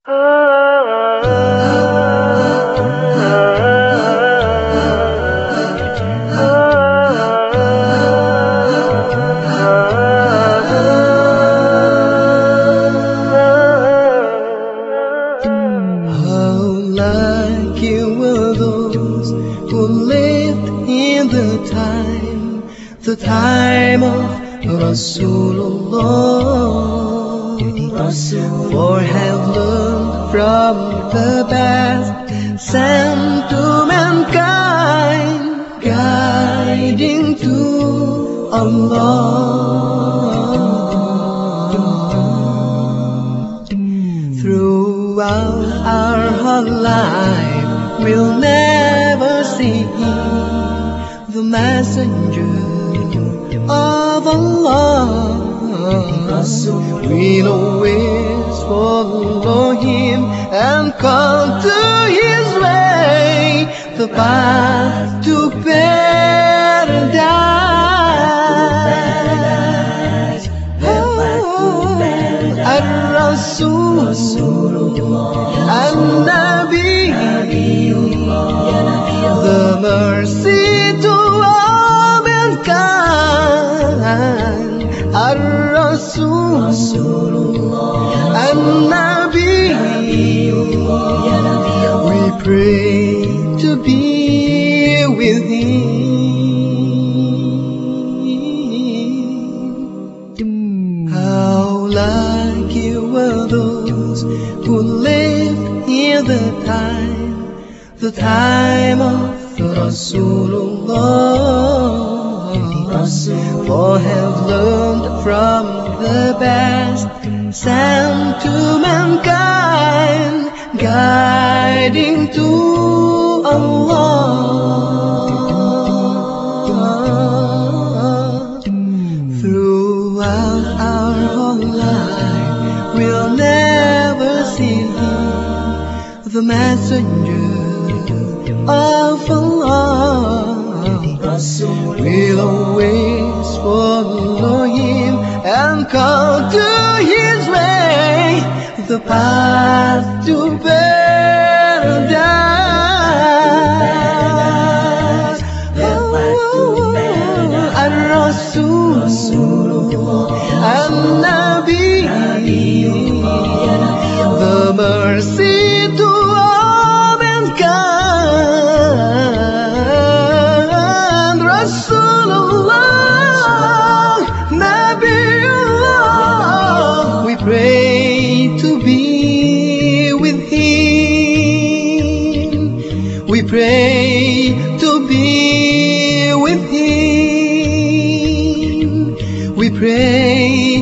Lucky were those who lived in the time of Rasulullah, for have learned from the best sent to mankind, guiding to Allah. Throughout our whole life, we'll never see the messenger of Allah. We'll always follow him and come to his way, the path to paradise. Ar-Rasulullah, An-Nabi, the mercy to all mankind. Ar-Rasulullah, An-Nabi, we pray to be with him. How lucky were those who lived in the time of Rasulullah, for have learned from the best sent to mankind, guiding to Allah. Throughout our whole life, we'll never see the messenger of Allah. We'll always follow him and come to his way, the path to paradise. Ar-Rasulullah, An-Nabi, the mercy to all mankind. Rasulullah, Nabiullah, we pray to be with him. We pray to be with him. We pray